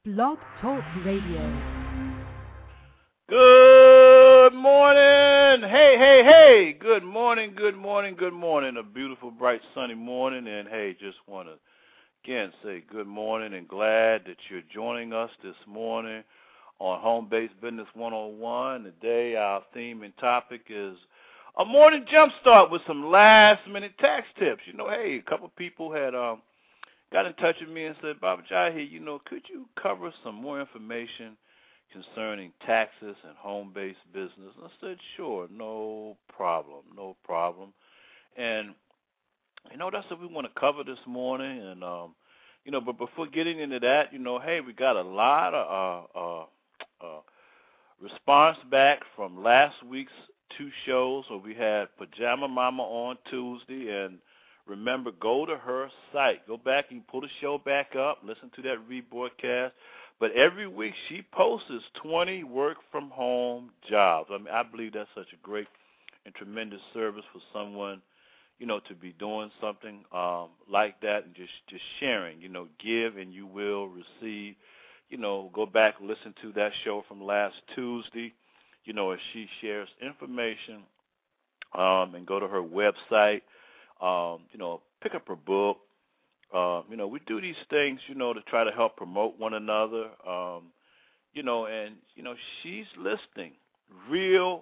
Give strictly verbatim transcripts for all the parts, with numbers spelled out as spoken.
Blog Talk Radio. Good morning. Hey, hey, hey. Good morning, good morning, good morning. A beautiful, bright, sunny morning. And, hey, just want to, again, say good morning and glad that you're joining us this morning on Home Base Business one oh one. Today, our theme and topic is a morning jump start with some last-minute tax tips. You know, hey, a couple people had um, got in touch with me and said, Baba Jahi, you know, could you cover some more information concerning taxes and home-based business? I said, sure, no problem, no problem. And, you know, that's what we want to cover this morning. And, um, you know, but before getting into that, you know, hey, we got a lot of uh, uh, uh, response back from last week's two shows where we had Pajama Mama on Tuesday. And remember, go to her site. Go back and pull the show back up, listen to that rebroadcast. But every week she posts twenty work-from-home jobs. I mean, I believe that's such a great and tremendous service for someone, you know, to be doing something um, like that and just, just sharing, you know, give and you will receive. You know, go back and listen to that show from last Tuesday, you know, as she shares information um, and go to her website, um, you know, pick up her book. Uh, you know, we do these things, you know, to try to help promote one another, um, you know, and, you know, she's listing real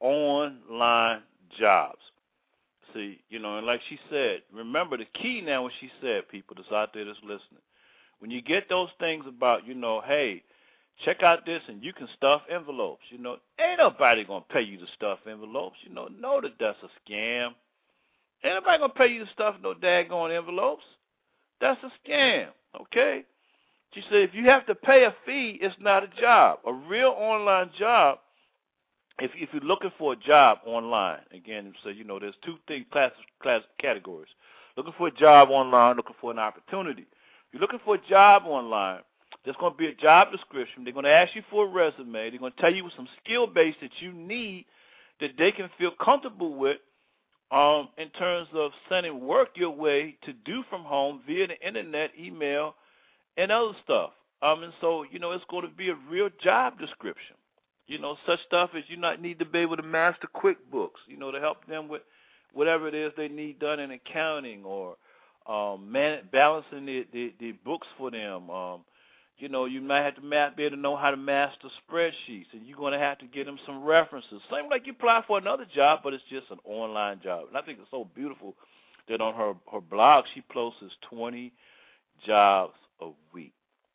online jobs. See, you know, and like she said, remember the key now when she said, people that's out there that's listening, when you get those things about, you know, hey, check out this and you can stuff envelopes, you know, ain't nobody going to pay you to stuff envelopes, you know, know that that's a scam. Ain't nobody going to pay you to stuff no daggone envelopes. That's a scam, okay? She said if you have to pay a fee, it's not a job. A real online job, if, if you're looking for a job online, again, so you know there's two things, class, class categories. Looking for a job online, looking for an opportunity. If you're looking for a job online, there's going to be a job description. They're going to ask you for a resume. They're going to tell you some skill base that you need that they can feel comfortable with Um, in terms of sending work your way to do from home via the internet, email, and other stuff. Um, and so, you know, it's going to be a real job description. You know, such stuff as you not need to be able to master QuickBooks, you know, to help them with whatever it is they need done in accounting or um, man, balancing the, the, the books for them. Um, you know, you might have to map, be able to know how to master spreadsheets, and you're going to have to get them some references. Same like you apply for another job, but it's just an online job. And I think it's so beautiful that on her, her blog she posts twenty jobs a week,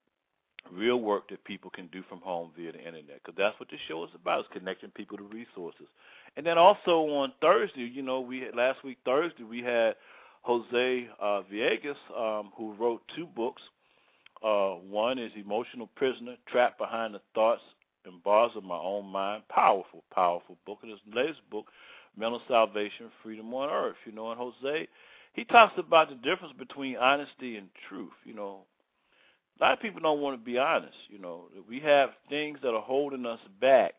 real work that people can do from home via the internet, because that's what the show is about, is connecting people to resources. And then also on Thursday, you know, we had, last week Thursday, we had Jose uh, Villegas, um, who wrote two books. Uh, one is Emotional Prisoner, Trapped Behind the Thoughts and Bars of My Own Mind. Powerful, powerful book. And his latest book, Mental Salvation, Freedom on Earth. You know, and Jose, he talks about the difference between honesty and truth. You know, a lot of people don't want to be honest. You know, we have things that are holding us back.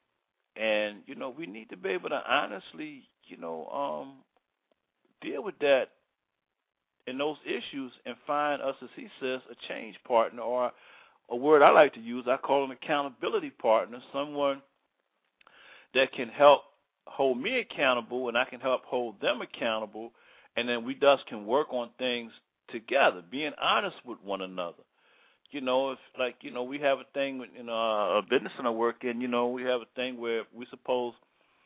And, you know, we need to be able to honestly, you know, um, deal with that in those issues and find us, as he says, a change partner, or a word I like to use, I call an accountability partner, someone that can help hold me accountable and I can help hold them accountable, and then we thus can work on things together, being honest with one another. You know, if like, you know, we have a thing in uh, a business that I work in, you know, we have a thing where we're supposed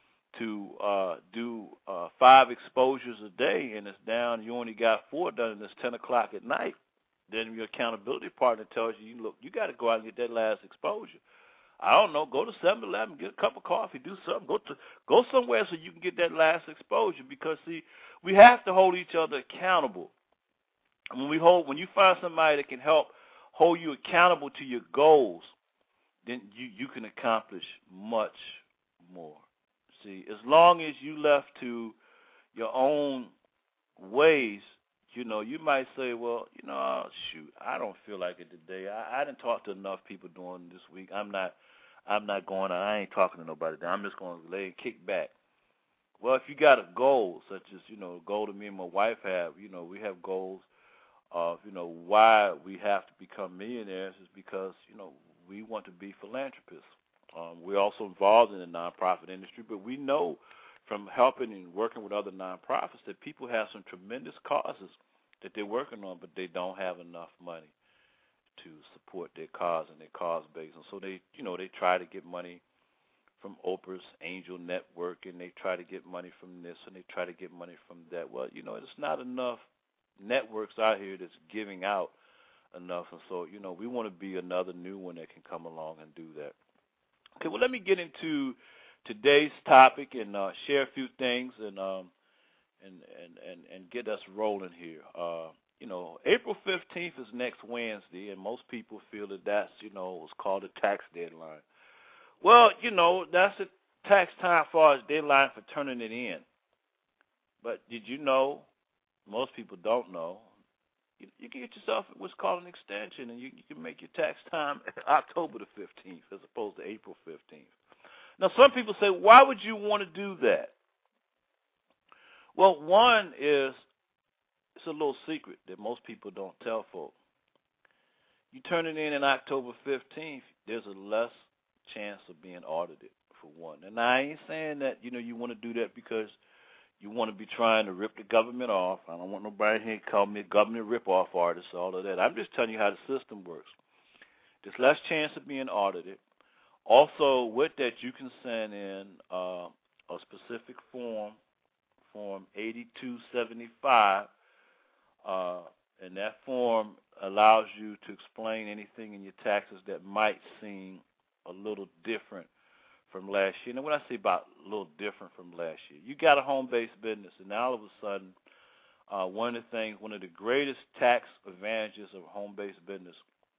to uh, do uh, five exposures a day, and it's down, you only got four done, and it's ten o'clock at night, then your accountability partner tells you, look, you got to go out and get that last exposure. I don't know, go to seven eleven, get a cup of coffee, do something, go to go somewhere so you can get that last exposure, because, see, we have to hold each other accountable. And when we hold, when you find somebody that can help hold you accountable to your goals, then you, you can accomplish much more. See, as long as you left to your own ways, you know, you might say, well, you know, oh, shoot, I don't feel like it today. I, I didn't talk to enough people during this week. I'm not, I'm not going. I ain't talking to nobody today. I'm just going to lay and kick back. Well, if you got a goal, such as, you know, a goal that me and my wife have, you know, we have goals of, you know, why we have to become millionaires is because, you know, we want to be philanthropists. Um, we're also involved in the nonprofit industry, but we know from helping and working with other nonprofits that people have some tremendous causes that they're working on, but they don't have enough money to support their cause and their cause base. And so they, you know, they try to get money from Oprah's Angel Network, and they try to get money from this, and they try to get money from that. Well, you know, it's not enough networks out here that's giving out enough. And so, you know, we want to be another new one that can come along and do that. Okay, well, let me get into today's topic and uh, share a few things and um, and, and, and, and get us rolling here. Uh, you know, April fifteenth is next Wednesday, and most people feel that that's, you know, what's called a tax deadline. Well, you know, that's a tax time for us deadline for turning it in. But did you know, most people don't know, you, you can get yourself what's called an extension, and you, you can make your tax time October the fifteenth as opposed to April fifteenth. Now, some people say, why would you want to do that? Well, one is, it's a little secret that most people don't tell folks. You turn it in on October fifteenth, there's a less chance of being audited, for one. And I ain't saying that, you know, you want to do that because you want to be trying to rip the government off. I don't want nobody here to call me a government rip-off artist, all of that. I'm just telling you how the system works. There's less chance of being audited. Also, with that, you can send in uh, a specific form, Form eighty-two seventy-five, uh, and that form allows you to explain anything in your taxes that might seem a little different from last year. Now, when I say about a little different from last year, you got a home-based business, and now all of a sudden, uh, one of the things, one of the greatest tax advantages of a home-based business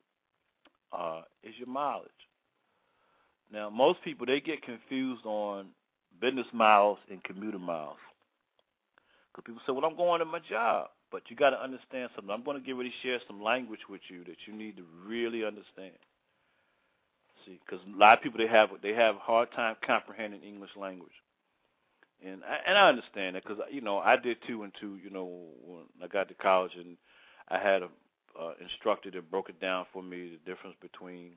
uh, is your mileage. Now, most people, they get confused on business miles and commuter miles. Because people say, well, I'm going to my job. But you got to understand something. I'm going to get ready to share some language with you that you need to really understand. See, because a lot of people, they have they have a hard time comprehending English language. And I, and I understand that because, you know, I did two and two, you know, when I got to college, and I had an uh, instructor that broke it down for me, the difference between,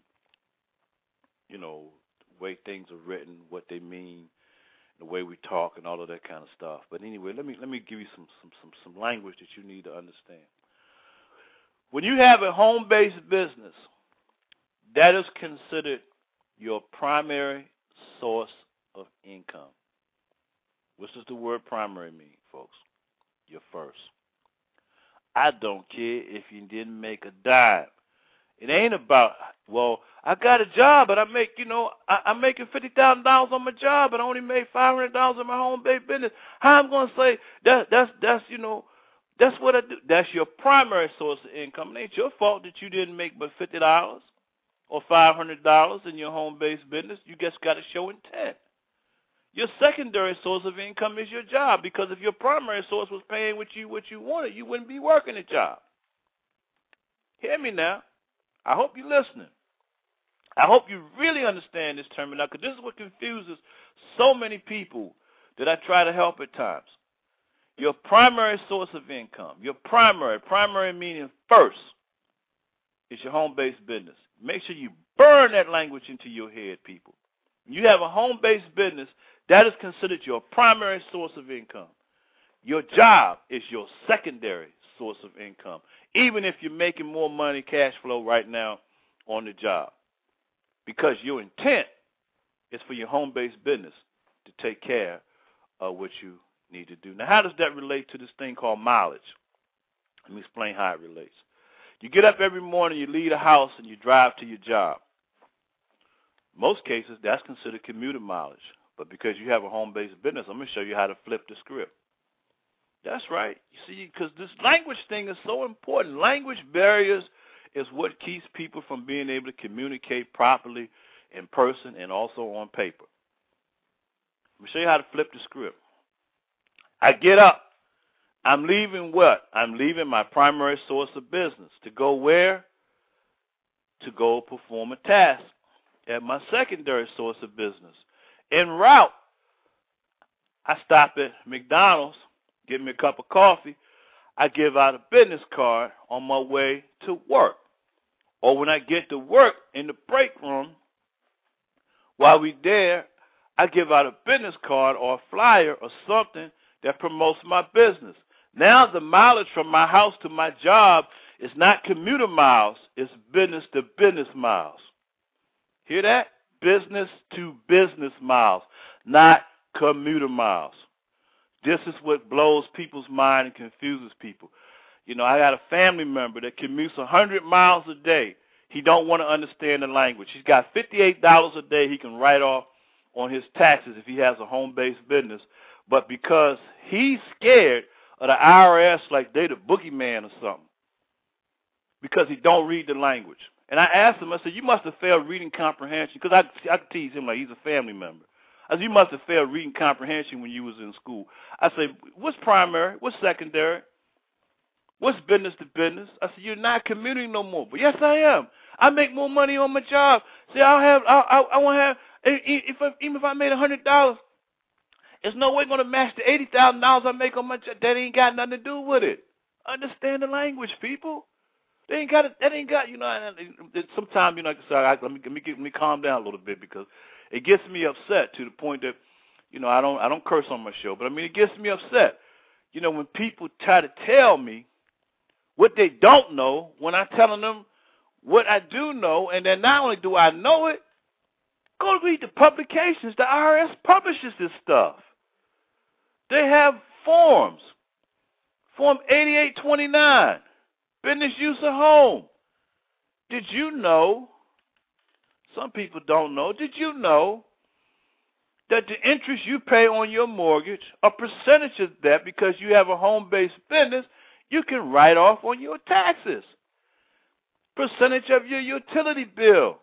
you know, the way things are written, what they mean, the way we talk, and all of that kind of stuff. But anyway, let me let me give you some some some, some language that you need to understand. When you have a home-based business, that is considered your primary source of income. What does the word primary mean, folks? Your first. I don't care if you didn't make a dime. It ain't about, well, I got a job, but I make, you know, I, I'm making fifty thousand dollars on my job, but I only made five hundred dollars in my home-based business. How I'm going to say that that's, that's, you know, that's what I do. That's your primary source of income. It ain't your fault that you didn't make but fifty dollars or five hundred dollars in your home-based business. You just got to show intent. Your secondary source of income is your job, because if your primary source was paying what you what you wanted, you wouldn't be working a job. Hear me now. I hope you're listening. I hope you really understand this terminology, because this is what confuses so many people that I try to help at times. Your primary source of income, your primary, primary meaning first, is your home-based business. Make sure you burn that language into your head, people. When you have a home-based business, that is considered your primary source of income. Your job is your secondary source of income, even if you're making more money, cash flow right now on the job, because your intent is for your home-based business to take care of what you need to do. Now, how does that relate to this thing called mileage? Let me explain how it relates. You get up every morning, you leave the house, and you drive to your job. Most cases, that's considered commuter mileage. But because you have a home-based business, I'm going to show you how to flip the script. That's right. You see, because this language thing is so important. Language barriers is what keeps people from being able to communicate properly in person and also on paper. Let me show you how to flip the script. I get up. I'm leaving what? I'm leaving my primary source of business. To go where? To go perform a task at my secondary source of business. En route, I stop at McDonald's, get me a cup of coffee. I give out a business card on my way to work. Or when I get to work in the break room, while we there, I give out a business card or a flyer or something that promotes my business. Now the mileage from my house to my job is not commuter miles, it's business to business miles. Hear that? Business to business miles, not commuter miles. This is what blows people's mind and confuses people. You know, I got a family member that commutes one hundred miles a day. He don't want to understand the language. He's got fifty-eight dollars a day he can write off on his taxes if he has a home-based business. But because he's scared of the I R S like they the boogeyman or something, because he don't read the language. And I asked him, I said, you must have failed reading comprehension, because I, I tease him like he's a family member. I said, you must have failed reading comprehension when you was in school. I said, what's primary? What's secondary? What's business to business? I said, you're not commuting no more. But yes, I am. I make more money on my job. See, I'll have, I, I, I won't have, if I, even if I made one hundred dollars, there's no way going to match the eighty thousand dollars I make on my job. That ain't got nothing to do with it. Understand the language, people. They ain't got it. That ain't got, you know, sometimes, you know, so I, let me, let me, get, let me calm down a little bit, because it gets me upset to the point that, you know, I don't, I don't curse on my show, but I mean, it gets me upset. You know, when people try to tell me what they don't know when I'm telling them what I do know, and then not only do I know it, go read the publications. The I R S publishes this stuff. They have forms. Form eighty-eight twenty-nine, business use of home. Did you know, some people don't know, did you know that the interest you pay on your mortgage, a percentage of that, because you have a home-based business, you can write off on your taxes? Percentage of your utility bill,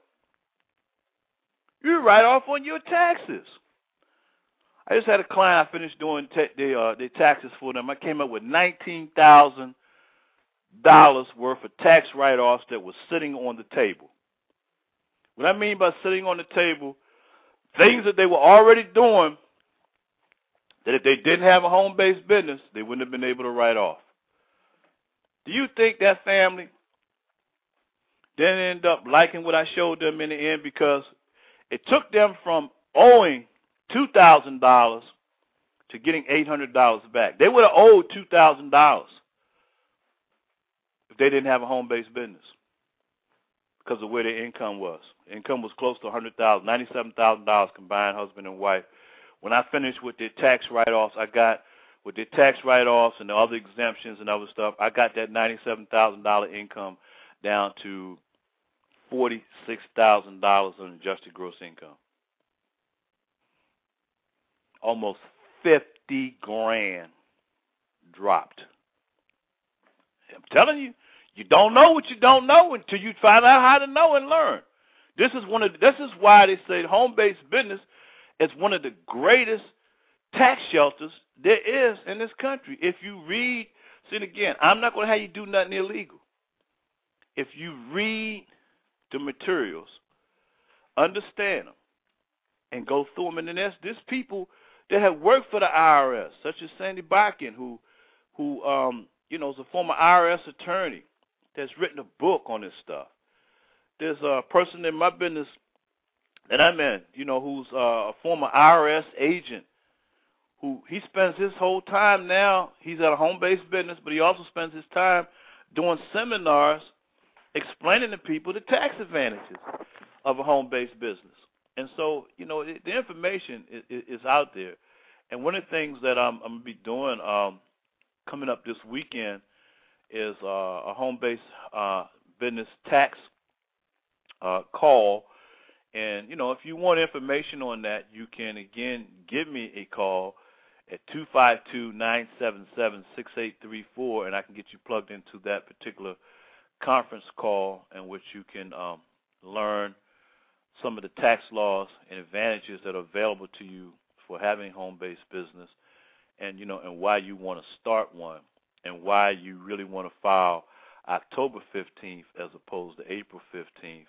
you write off on your taxes. I just had a client I finished doing ta- the, uh, the taxes for them. I came up with nineteen thousand dollars worth of tax write-offs that was sitting on the table. What I mean by sitting on the table, things that they were already doing that if they didn't have a home-based business, they wouldn't have been able to write off. Do you think that family didn't end up liking what I showed them in the end, because it took them from owing two thousand dollars to getting eight hundred dollars back? They would have owed two thousand dollars if they didn't have a home-based business, because of where their income was. Income was close to one hundred thousand dollars, ninety-seven thousand dollars combined, husband and wife. When I finished with their tax write-offs, I got, with their tax write-offs and the other exemptions and other stuff, I got that ninety-seven thousand dollars income down to forty-six thousand dollars on adjusted gross income. Almost fifty grand dropped. I'm telling you, you don't know what you don't know until you find out how to know and learn. This is one of the, this is why they say home-based business is one of the greatest tax shelters there is in this country. If you read, see it again, I'm not going to have you do nothing illegal. If you read the materials, understand them, and go through them, and then there's, there's people that have worked for the I R S, such as Sandy Bakken, who, who um, you know, is a former I R S attorney that's written a book on this stuff. There's a person in my business that I'm in, you know, who's uh, a former I R S agent, who he spends his whole time now, he's at a home-based business, but he also spends his time doing seminars explaining to people the tax advantages of a home-based business. And so, you know, it, the information is, is out there. And one of the things that I'm, I'm going to be doing um, coming up this weekend is uh, a home-based uh, business tax uh, call. And, you know, if you want information on that, you can, again, give me a call at two five two, nine seven seven, six eight three four, and I can get you plugged into that particular conference call in which you can um, learn some of the tax laws and advantages that are available to you for having home-based business, and, you know, and why you want to start one, and why you really want to file October fifteenth as opposed to April fifteenth,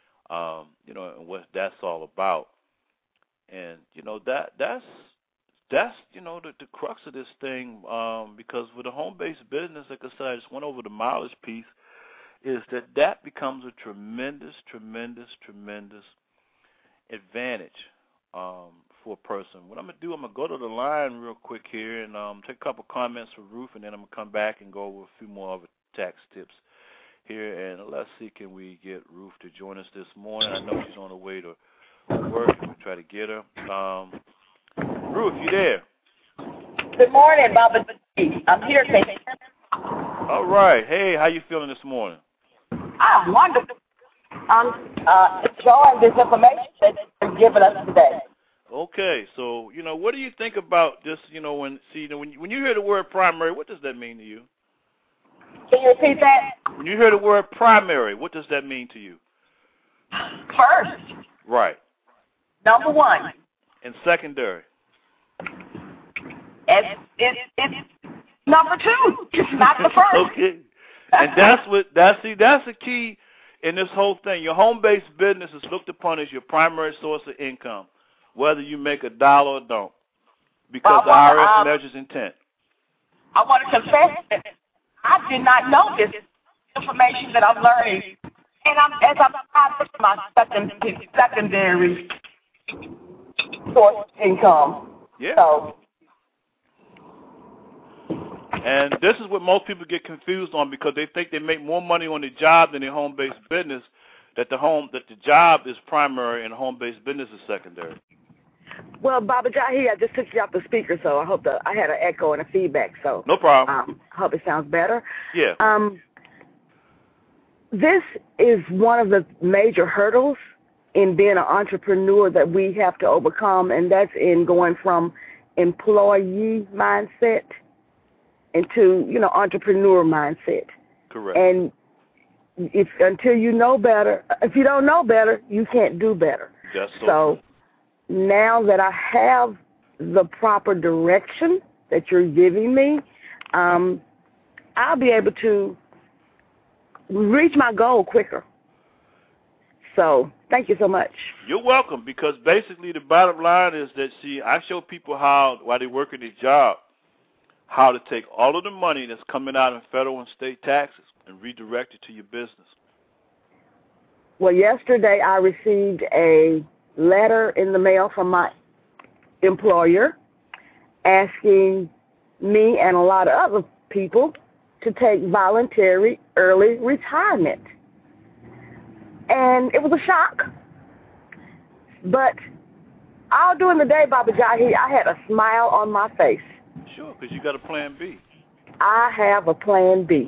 um, you know, and what that's all about. And, you know, that that's that's, you know, the, the crux of this thing, um, because with a home-based business, like I said, I just went over the mileage piece, is that that becomes a tremendous, tremendous, tremendous advantage um, for a person. What I'm going to do, I'm going to go to the line real quick here and um, take a couple comments from Ruth, and then I'm going to come back and go over a few more of the tax tips here. And let's see, can we get Ruth to join us this morning? I know she's on her way to work. We'll try to get her. Um, Ruth, you there? Good morning, Baba. I'm here, Casey. All right. Hey, how you feeling this morning? I'm wonderful. I'm uh, enjoying this information that you're giving us today. Okay, so, you know, what do you think about this, you know, when, see, when you, when you hear the word primary, what does that mean to you? Can you repeat that? When you hear the word primary, what does that mean to you? First. Right. Number one. And secondary? It's, it's, it's number two. It's not the first. Okay. And that's what, that's, see, that's the key in this whole thing. Your home-based business is looked upon as your primary source of income, whether you make a dollar or don't, because well, the I R S um, measures intent. I want to confess that I did not know this information that I'm learning, and I'm, as I'm trying to my second, secondary source of income. Yeah. So, and this is what most people get confused on, because they think they make more money on the job than their home-based business, that the home that the job is primary and the home-based business is secondary. Well, Baba Jahi, I just took you off the speaker, so I hope the, I had an echo and a feedback. So no problem. Um, I hope it sounds better. Yeah. Um, this is one of the major hurdles in being an entrepreneur that we have to overcome, and that's in going from employee mindset into, you know, entrepreneur mindset. Correct. And if until you know better, if you don't know better, you can't do better. That's so, so now that I have the proper direction that you're giving me, um, I'll be able to reach my goal quicker. So thank you so much. You're welcome, because basically the bottom line is that, see, I show people how, while they work in their job, how to take all of the money that's coming out in federal and state taxes and redirect it to your business. Well, yesterday I received a letter in the mail from my employer asking me and a lot of other people to take voluntary early retirement. And it was a shock. But all during the day, Baba Jahi, I had a smile on my face. Sure, because you got a plan B. I have a plan B.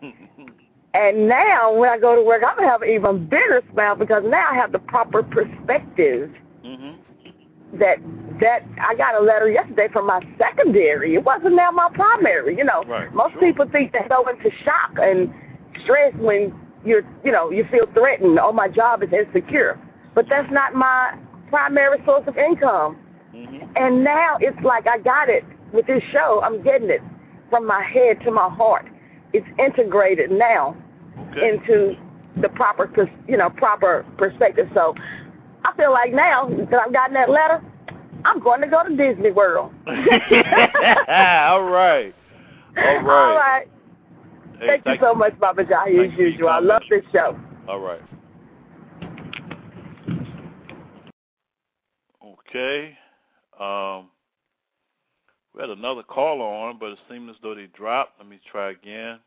And now when I go to work, I'm going to have an even bigger smile, because now I have the proper perspective. Mm-hmm. That that I got a letter yesterday from my secondary. It wasn't now my primary. You know, right, most sure. people think they go into shock and stress when you're, you know, you feel threatened. Oh, my job is insecure. But that's not my primary source of income. Mm-hmm. And now it's like I got it with this show. I'm getting it from my head to my heart. It's integrated now okay. into the proper, you know, proper perspective. So I feel like now that I've gotten that letter, I'm going to go to Disney World. All right. All right. All right. Hey, thank, thank you so much, Baba Jahi, as usual. I love this show. All right. Okay. Um, we had another call on, but it seemed as though they dropped. Let me try again.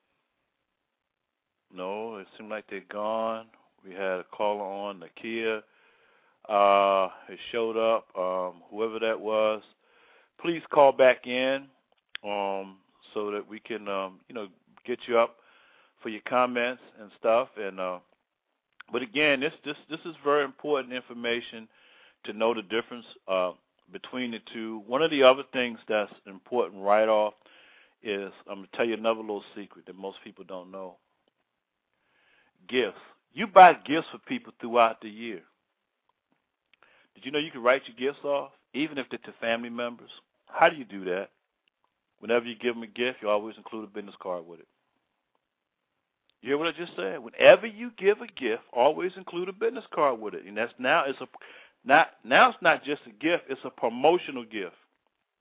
No, it seemed like they're gone. We had a caller on, Nakia. Uh, it showed up. Um, whoever that was, please call back in um, so that we can, um, you know, get you up for your comments and stuff. And uh, but again, this this this is very important information to know the difference uh, between the two. One of the other things that's important right off is, I'm going to tell you another little secret that most people don't know. Gifts. You buy gifts for people throughout the year. Did you know you can write your gifts off, even if they're to family members? How do you do that? Whenever you give them a gift, you always include a business card with it. You hear what I just said? Whenever you give a gift, always include a business card with it. And that's now it's a not now it's not just a gift, it's a promotional gift.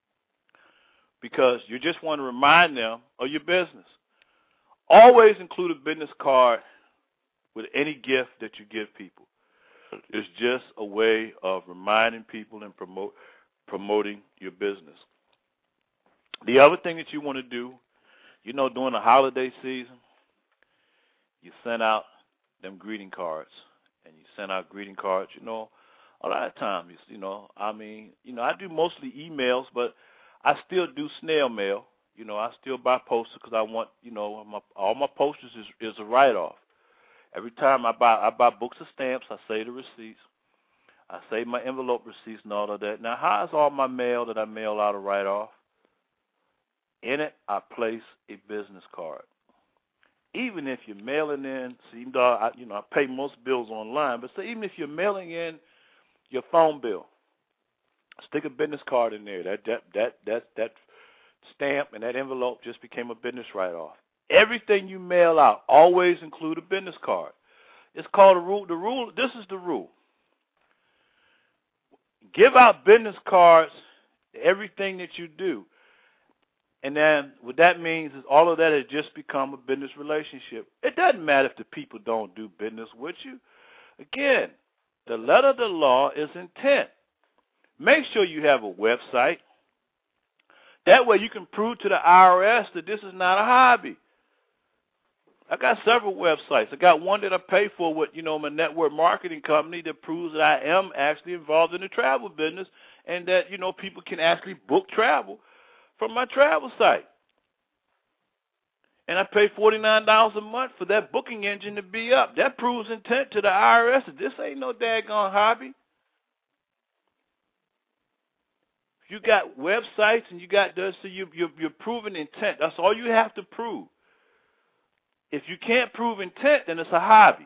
because you just want to remind them of your business. Always include a business card with any gift that you give people. It's just a way of reminding people and promote, promoting your business. The other thing that you want to do, you know, during the holiday season, you send out them greeting cards, and you send out greeting cards, you know, a lot of times, you know, I mean, you know, I do mostly emails, but I still do snail mail. You know, I still buy posters because I want, you know, my, all my posters is, is a write-off. Every time I buy, I buy books of stamps, I save the receipts. I save my envelope receipts and all of that. Now, how is all my mail that I mail out a write-off? In it, I place a business card. Even if you're mailing in, see, even though I, you know, I pay most bills online, but say even if you're mailing in your phone bill, stick a business card in there. That that that that that stamp and that envelope just became a business write-off. Everything you mail out, always include a business card. It's called a rule. The rule. This is the rule. Give out business cards to everything that you do. And then what that means is all of that has just become a business relationship. It doesn't matter if the people don't do business with you. Again, the letter of the law is intent. Make sure you have a website. That way you can prove to the I R S that this is not a hobby. I got several websites. I got one that I pay for with, you know, my network marketing company that proves that I am actually involved in the travel business and that, you know, people can actually book travel from my travel site. And I pay forty-nine dollars a month for that booking engine to be up. That proves intent to the I R S that this ain't no daggone hobby. If you got websites and you got this, so you, you're, you're proving intent. That's all you have to prove. If you can't prove intent, then it's a hobby.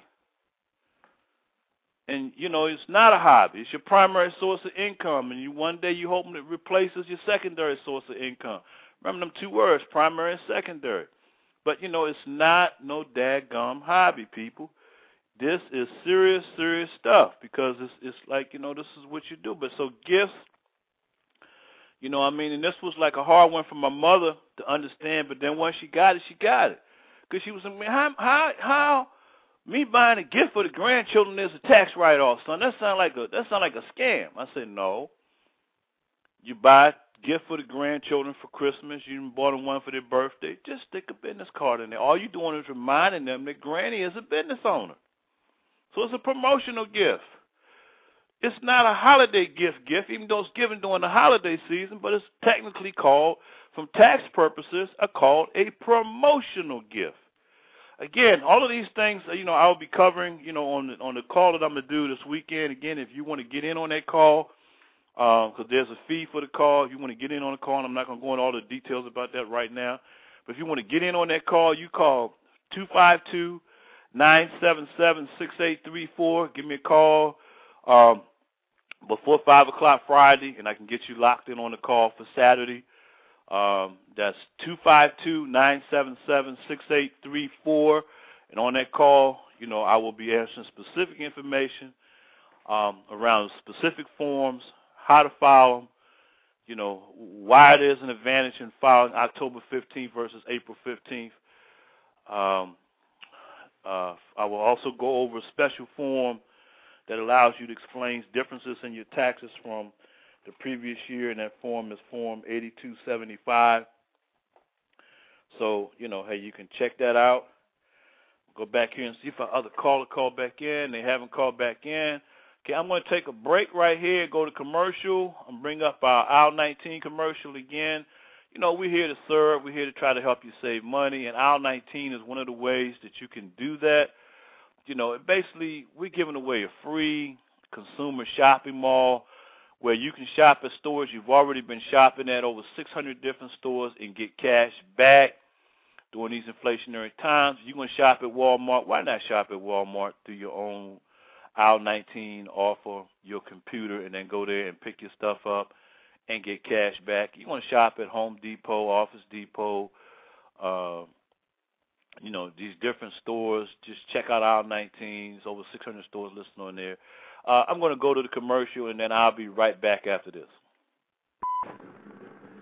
And, you know, it's not a hobby. It's your primary source of income. And you one day you hoping it replaces your secondary source of income. Remember them two words, primary and secondary. But, you know, it's not no daggum hobby, people. This is serious, serious stuff because it's, it's like, you know, this is what you do. But so gifts, you know what I mean? And this was like a hard one for my mother to understand. But then once she got it, she got it. Because she was like, man, how, how, how me buying a gift for the grandchildren is a tax write-off, son? That sound like a that sound like a scam. I said, no. You buy a gift for the grandchildren for Christmas. You bought them one for their birthday. Just stick a business card in there. All you're doing is reminding them that Granny is a business owner. So it's a promotional gift. It's not a holiday gift gift, even though it's given during the holiday season, but it's technically called, from tax purposes, are called a promotional gift. Again, all of these things, you know, I'll be covering, you know, on the, on the call that I'm going to do this weekend. Again, if you want to get in on that call, because uh, there's a fee for the call. If you want to get in on the call, and I'm not going to go into all the details about that right now. But if you want to get in on that call, you call two five two, nine seven seven, six eight three four. Give me a call um, before five o'clock Friday, and I can get you locked in on the call for Saturday. Um, that's two five two, nine seven seven, six eight three four. And on that call, you know, I will be answering specific information um, around specific forms, how to file them, you know, why it is an advantage in filing October fifteenth versus April fifteenth. Um, uh, I will also go over a special form that allows you to explain differences in your taxes from the previous year, and that form is Form eighty-two seventy-five. So, you know, hey, you can check that out. Go back here and see if our other caller called back in. They haven't called back in. Okay, I'm going to take a break right here, go to commercial, and bring up our aisle nineteen commercial again. You know, we're here to serve. We're here to try to help you save money, and aisle nineteen is one of the ways that you can do that. You know, basically, we're giving away a free consumer shopping mall where you can shop at stores you've already been shopping at, over six hundred different stores, and get cash back during these inflationary times. You're going to shop at Walmart. Why not shop at Walmart through your own aisle nineteen off of your computer and then go there and pick your stuff up and get cash back? You want to shop at Home Depot, Office Depot, uh, you know, these different stores. Just check out aisle nineteen. There's over six hundred stores listed on there. Uh, I'm going to go to the commercial, and then I'll be right back after this.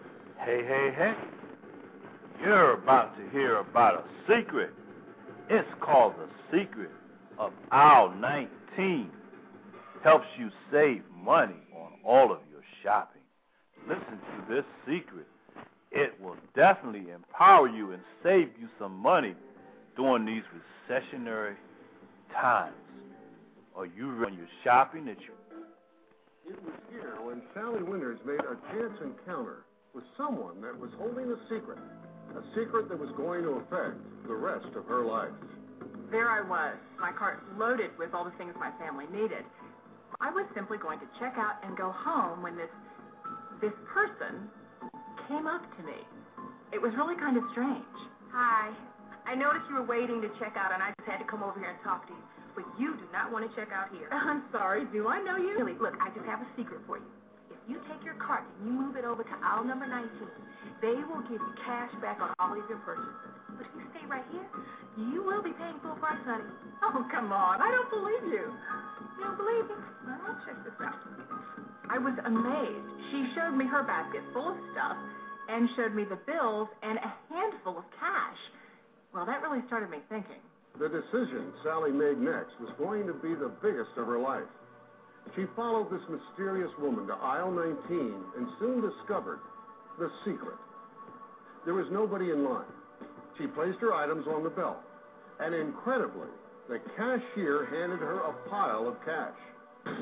Hey, hey, hey. You're about to hear about a secret. It's called The Secret of Aisle nineteen. Helps you save money on all of your shopping. Listen to this secret. It will definitely empower you and save you some money during these recessionary times. Are you ready on your shopping that you... It was here when Sally Winters made a chance encounter with someone that was holding a secret, a secret that was going to affect the rest of her life. There I was, my cart loaded with all the things my family needed. I was simply going to check out and go home when this this person came up to me. It was really kind of strange. Hi. I noticed you were waiting to check out, and I just had to come over here and talk to you. But you do not want to check out here. I'm sorry. Do I know you? Really, look, I just have a secret for you. If you take your cart and you move it over to aisle number nineteen, they will give you cash back on all of your purchases. But if you stay right here, you will be paying full price, honey. Oh, come on. I don't believe you. You don't believe me? Well, I'll check this out. I was amazed. She showed me her basket full of stuff and showed me the bills and a handful of cash. Well, that really started me thinking. The decision Sally made next was going to be the biggest of her life. She followed this mysterious woman to aisle nineteen and soon discovered the secret. There was nobody in line. She placed her items on the belt, and incredibly, the cashier handed her a pile of cash.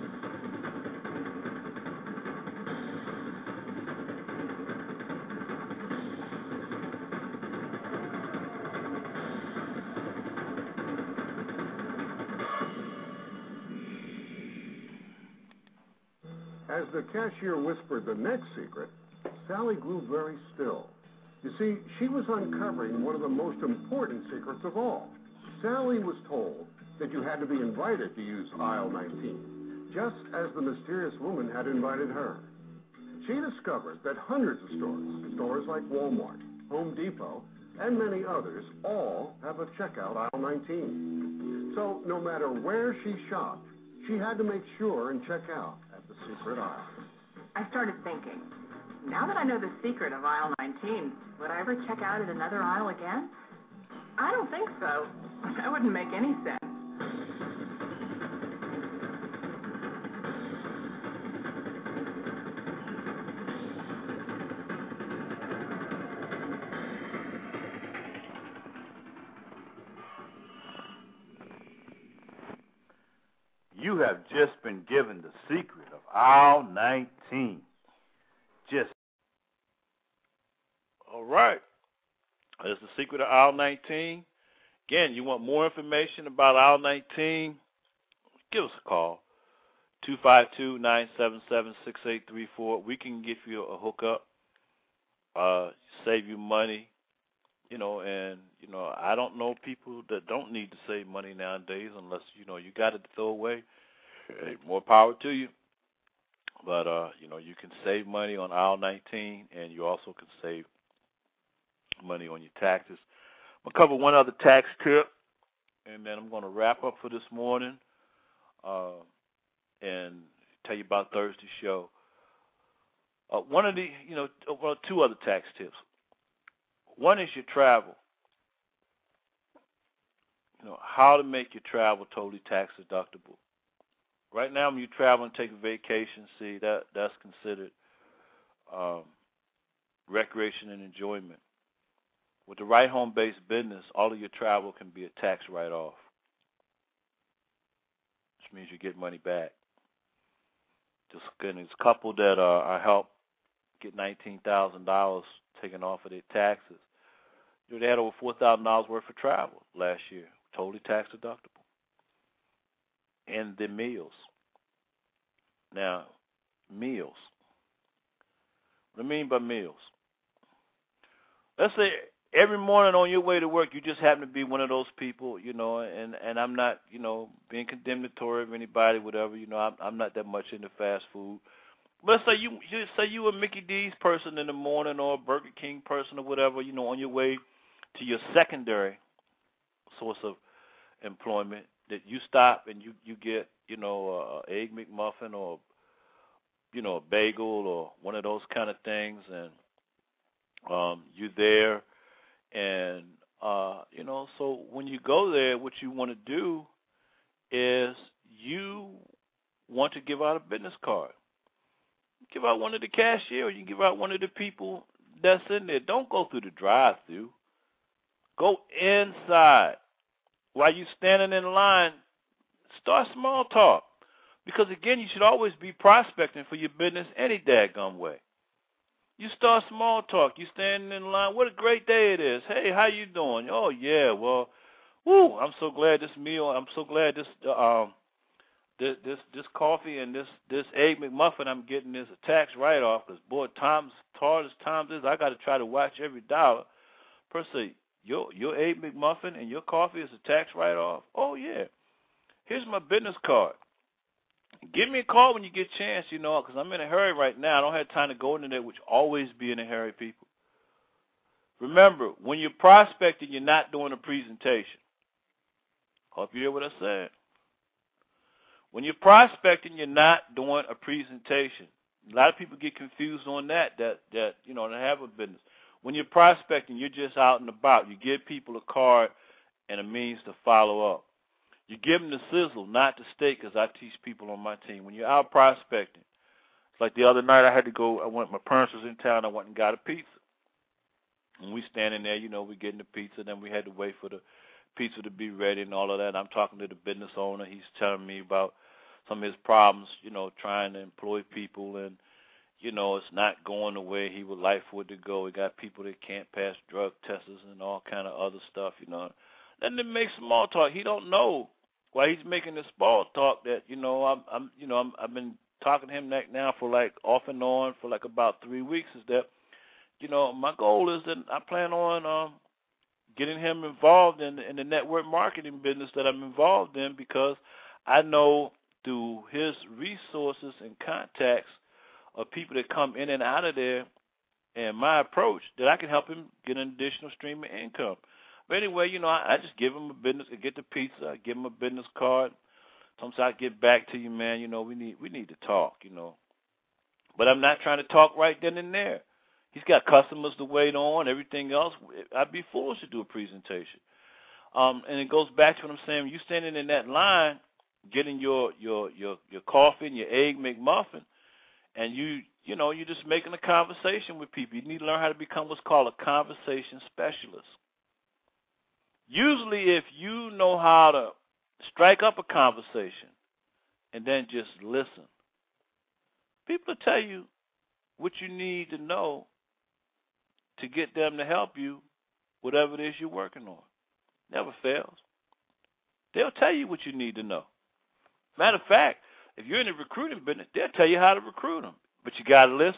As the cashier whispered the next secret, Sally grew very still. You see, she was uncovering one of the most important secrets of all. Sally was told that you had to be invited to use aisle nineteen, just as the mysterious woman had invited her. She discovered that hundreds of stores, stores like Walmart, Home Depot, and many others, all have a checkout aisle nineteen. So no matter where she shopped, she had to make sure and check out at the secret aisle. I started thinking, now that I know the secret of aisle nineteen, would I ever check out at another aisle again? I don't think so. That wouldn't make any sense. You have just been given the secret of aisle nineteen. Just. All right. That's the secret of aisle nineteen. Again, you want more information about aisle nineteen, give us a call, two five two, nine seven seven, six eight three four. We can give you a hookup, uh, save you money, you know, and, you know, I don't know people that don't need to save money nowadays unless, you know, you got it to throw away. Hey, more power to you. But, uh, you know, you can save money on aisle nineteen, and you also can save money on your taxes. I'm going to cover one other tax tip, and then I'm going to wrap up for this morning uh, and tell you about Thursday's show. Uh, one of the, you know, well, two other tax tips. One is your travel. You know, how to make your travel totally tax deductible. Right now, when you travel and take a vacation, see, that that's considered um, recreation and enjoyment. With the right home-based business, all of your travel can be a tax write-off, which means you get money back. Just there's a couple that uh, I helped get nineteen thousand dollars taken off of their taxes. You know, they had over four thousand dollars worth of travel last year, totally tax deductible. And the meals. Now, meals. What I mean by meals? Let's say every morning on your way to work, you just happen to be one of those people, you know, and, and I'm not, you know, being condemnatory of anybody, whatever, you know, I'm, I'm not that much into fast food. But let's say you, you say you a Mickey D's person in the morning or a Burger King person or whatever, you know, on your way to your secondary source of employment, that you stop and you, you get, you know, a Egg McMuffin or, you know, a bagel or one of those kind of things, and Um, you're there, and, uh, you know, so when you go there, what you want to do is you want to give out a business card. Give out one of the cashier, or you can give out one of the people that's in there. Don't go through the drive-through. Go inside. While you're standing in line, start small talk. Because, again, you should always be prospecting for your business any daggone way. You start small talk. You standing in line. What a great day it is. Hey, how you doing? Oh, yeah, well, woo, I'm so glad this meal, I'm so glad this uh, um, this, this this coffee and this, this egg McMuffin I'm getting is a tax write-off because, boy, times, hard as times is, I got to try to watch every dollar. Per se, your, your egg McMuffin and your coffee is a tax write-off? Oh, yeah. Here's my business card. Give me a call when you get a chance, you know, because I'm in a hurry right now. I don't have time to go into there, which always be in a hurry, people. Remember, when you're prospecting, you're not doing a presentation. Hope you hear what I said. When you're prospecting, you're not doing a presentation. A lot of people get confused on that, that, that you know, they have a business. When you're prospecting, you're just out and about. You give people a card and a means to follow up. You give them the sizzle, not the steak, because I teach people on my team. When you're out prospecting, it's like the other night I had to go, I went, my parents was in town, I went and got a pizza. And we standing there, you know, we getting the pizza, then we had to wait for the pizza to be ready and all of that. I'm talking to the business owner. He's telling me about some of his problems, you know, trying to employ people, and, you know, it's not going the way he would like for it to go. We got people that can't pass drug tests and all kind of other stuff, you know. Then they make small talk. He don't know why he's making this small talk that, you know, I'm, I'm you know, I'm, I've been talking to him now for like off and on for like about three weeks is that, you know, my goal is that I plan on um, getting him involved in, in the network marketing business that I'm involved in, because I know through his resources and contacts of people that come in and out of there and my approach that I can help him get an additional stream of income. But anyway, you know, I, I just give him a business, I get the pizza, I give him a business card. Sometimes I get back to you, man, you know, we need we need to talk, you know. But I'm not trying to talk right then and there. He's got customers to wait on, everything else. I'd be foolish to do a presentation. Um, and it goes back to what I'm saying. You standing in that line, getting your your your, your coffee and your egg McMuffin, and you, you know, you're just making a conversation with people. You need to learn how to become what's called a conversation specialist. Usually if you know how to strike up a conversation and then just listen, people will tell you what you need to know to get them to help you, whatever it is you're working on. Never fails. They'll tell you what you need to know. Matter of fact, if you're in the recruiting business, they'll tell you how to recruit them. But you got to listen.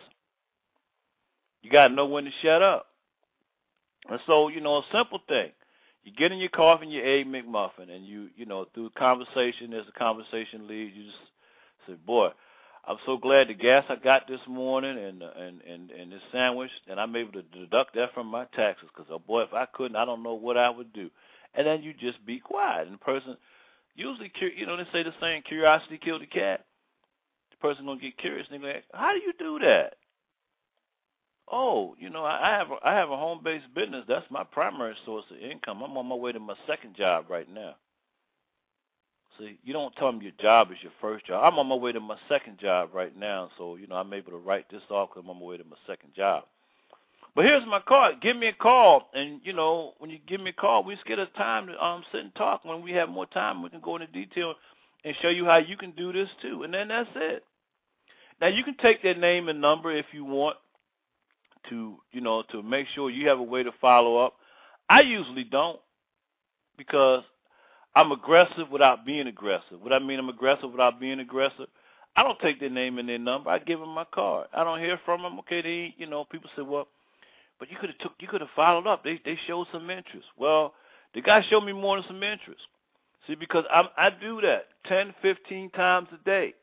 You got to know when to shut up. And so, you know, a simple thing. You get in your coffee and your egg McMuffin, and you, you know, through conversation, as the conversation leads, you just say, boy, I'm so glad the gas I got this morning and and, and, and this sandwich, and I'm able to deduct that from my taxes, because, oh, boy, if I couldn't, I don't know what I would do. And then you just be quiet. And the person, usually, you know, they say the saying, curiosity killed the cat. The person going to get curious, and they're like, how do you do that? Oh, you know, I have a, I have a home-based business. That's my primary source of income. I'm on my way to my second job right now. See, you don't tell them your job is your first job. I'm on my way to my second job right now, so, you know, I'm able to write this off because I'm on my way to my second job. But here's my card. Give me a call, and, you know, when you give me a call, we just get a time to um, sit and talk. When we have more time, we can go into detail and show you how you can do this too, and then that's it. Now, you can take their name and number if you want, to, you know, to make sure you have a way to follow up. I usually don't, because I'm aggressive without being aggressive. What I mean, I'm aggressive without being aggressive. I don't take their name and their number. I give them my card. I don't hear from them. Okay, they, you know, people say, well, but you could have took, you could have followed up. They they showed some interest. Well, the guy showed me more than some interest. See, because I'm, I do that ten, fifteen times a day.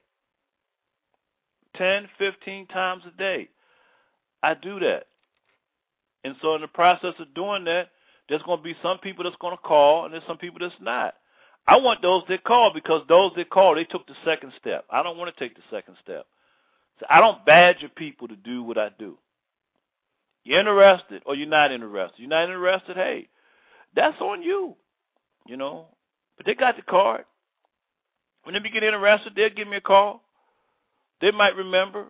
ten, fifteen times a day. I do that. And so in the process of doing that, there's going to be some people that's going to call, and there's some people that's not. I want those that call, because those that call, they took the second step. I don't want to take the second step. So I don't badger people to do what I do. You're interested or you're not interested. You're not interested, hey, that's on you, you know. But they got the card. When they get interested, they'll give me a call. They might remember.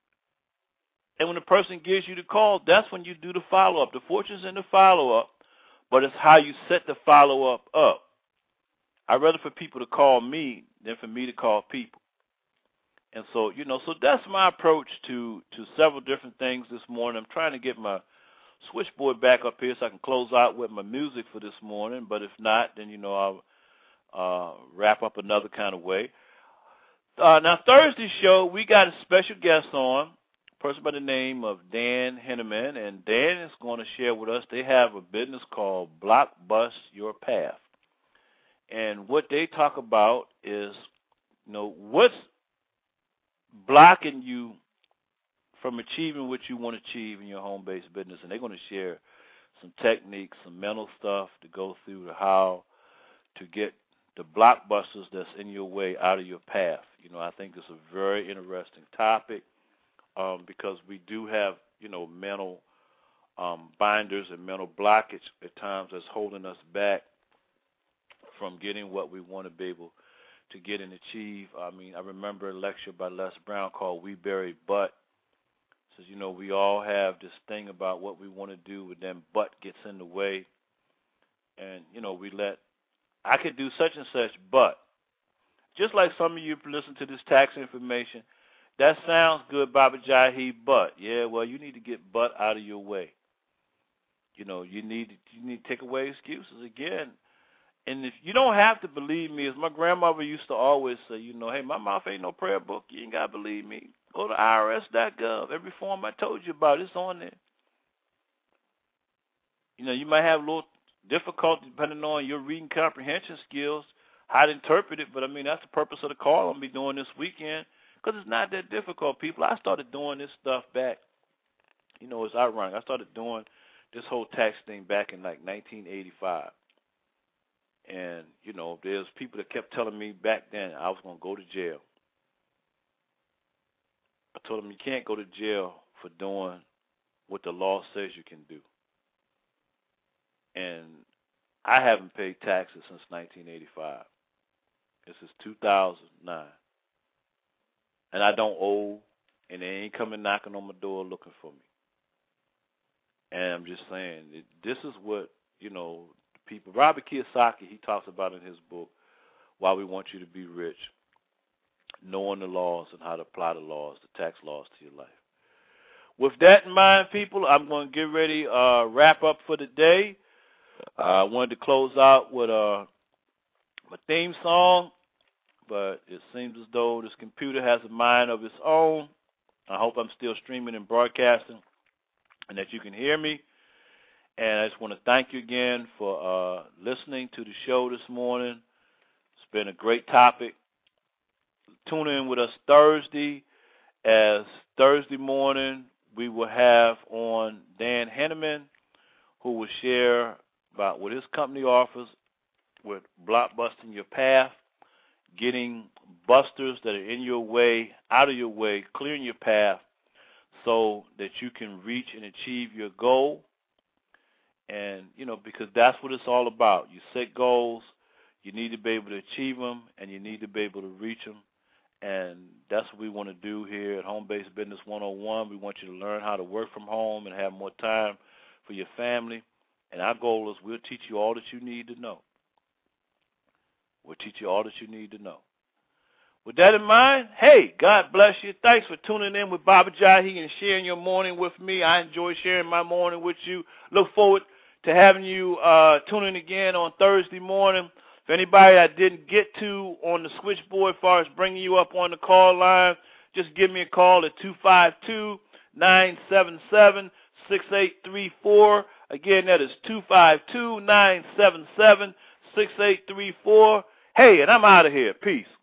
And when the person gives you the call, that's when you do the follow-up. The fortune's in the follow-up, but it's how you set the follow-up up. I'd rather for people to call me than for me to call people. And so, you know, so that's my approach to, to several different things this morning. I'm trying to get my switchboard back up here so I can close out with my music for this morning. But if not, then, you know, I'll uh, wrap up another kind of way. Uh, now, Thursday's show, we got a special guest on, a person by the name of Dan Henneman. And Dan is going to share with us, they have a business called Block Bust Your Path. And what they talk about is, you know, what's blocking you from achieving what you want to achieve in your home-based business. And they're going to share some techniques, some mental stuff to go through to how to get the blockbusters that's in your way out of your path. You know, I think it's a very interesting topic um, because we do have, you know, mental um, binders and mental blockage at times that's holding us back from getting what we want to be able to get and achieve. I mean, I remember a lecture by Les Brown called We Bury But. It says, you know, we all have this thing about what we want to do, and then but gets in the way. And, you know, we let, I could do such and such, but. Just like some of you listen to this tax information, that sounds good, Baba Jahi, but. Yeah, well, you need to get but out of your way. You know, you need to, you need to take away excuses. Again, and if you don't have to believe me, as my grandmother used to always say, you know, hey, my mouth ain't no prayer book. You ain't got to believe me. Go to I R S dot gov. Every form I told you about, it's on there. You know, you might have a little difficulty depending on your reading comprehension skills, how to interpret it, but, I mean, that's the purpose of the call I'm going to be doing this weekend because it's not that difficult, people. I started doing this stuff back. You know, it's ironic. I started doing this whole tax thing back in, like, nineteen eighty-five. And, you know, there's people that kept telling me back then I was going to go to jail. I told them you can't go to jail for doing what the law says you can do. And I haven't paid taxes since nineteen eighty-five. This is two thousand nine. And I don't owe, and they ain't coming knocking on my door looking for me. And I'm just saying, this is what, you know, people. Robert Kiyosaki, he talks about in his book, Why We Want You to Be Rich, knowing the laws and how to apply the laws, the tax laws to your life. With that in mind, people, I'm going to get ready to uh, wrap up for the day. Uh, I wanted to close out with uh, my theme song, but it seems as though this computer has a mind of its own. I hope I'm still streaming and broadcasting and that you can hear me. And I just want to thank you again for uh, listening to the show this morning. It's been a great topic. Tune in with us Thursday, as Thursday morning we will have on Dan Henneman, who will share about what his company offers with blockbusting your path, getting busters that are in your way, out of your way, clearing your path so that you can reach and achieve your goal. And, you know, because that's what it's all about. You set goals, you need to be able to achieve them, and you need to be able to reach them. And that's what we want to do here at Home Based Business one oh one. We want you to learn how to work from home and have more time for your family. And our goal is we'll teach you all that you need to know. We'll teach you all that you need to know. With that in mind, hey, God bless you. Thanks for tuning in with Baba Jahi and sharing your morning with me. I enjoy sharing my morning with you. Look forward to having you uh, tune in again on Thursday morning. If anybody I didn't get to on the switchboard as far as bringing you up on the call line, just give me a call at two five two, nine seven seven, six eight three four. Again, that is two five two, nine seven seven, six eight three four. Hey, and I'm out of here. Peace.